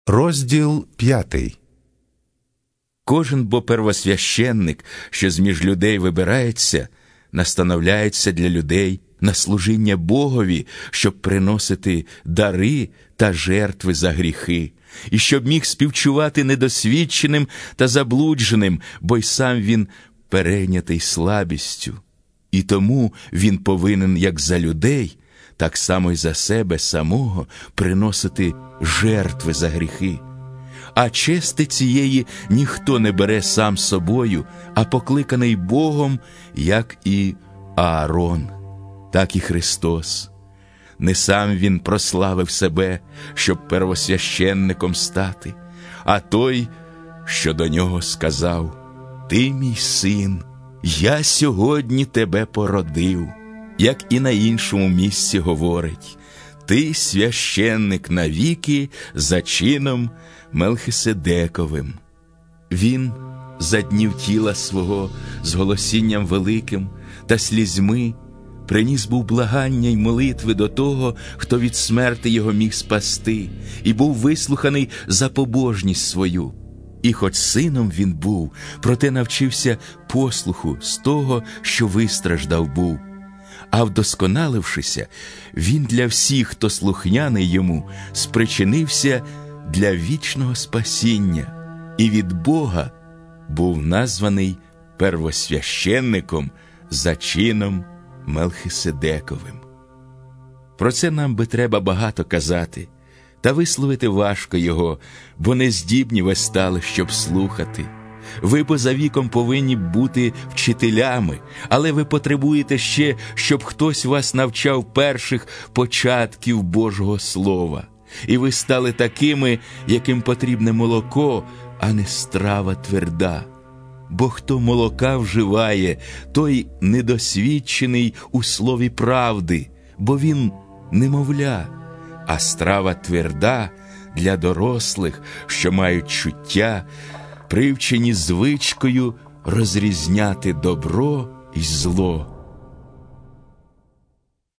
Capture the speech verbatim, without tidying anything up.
Розділ п'ятий. Кожен бо первосвященник, що зміж людей вибирається, настановляється для людей на служіння Богові, щоб приносити дари та жертви за гріхи, і щоб міг співчувати недосвідченим та заблудженим, бо й сам він перейнятий слабістю. І тому він повинен як за людей, так само й за себе самого приносити жертви за гріхи. А чести цієї ніхто не бере сам собою, а покликаний Богом, як і Аарон, так і Христос. Не сам він прославив себе, щоб первосвященником стати, а той, що до нього сказав: «Ти мій син, я сьогодні тебе породив», як і на іншому місці говорить: «Ти священник навіки за чином Мелхиседековим». Він за днів тіла свого з голосінням великим та слізьми приніс був благання й молитви до того, хто від смерти його міг спасти, і був вислуханий за побожність свою. І хоч сином він був, проте навчився послуху з того, що вистраждав був. А вдосконалившися, він для всіх, хто слухняний йому, спричинився для вічного спасіння, і від Бога був названий первосвященником за чином Мелхиседековим. Про це нам би треба багато казати, та висловити важко його, бо не здібні ви стали, щоб слухати. Ви поза віком повинні бути вчителями, але ви потребуєте ще, щоб хтось вас навчав перших початків Божого Слова. І ви стали такими, яким потрібне молоко, а не страва тверда. Бо хто молока вживає, той недосвідчений у слові правди, бо він немовля, а страва тверда для дорослих, що мають чуття, привчені звичкою розрізняти добро і зло.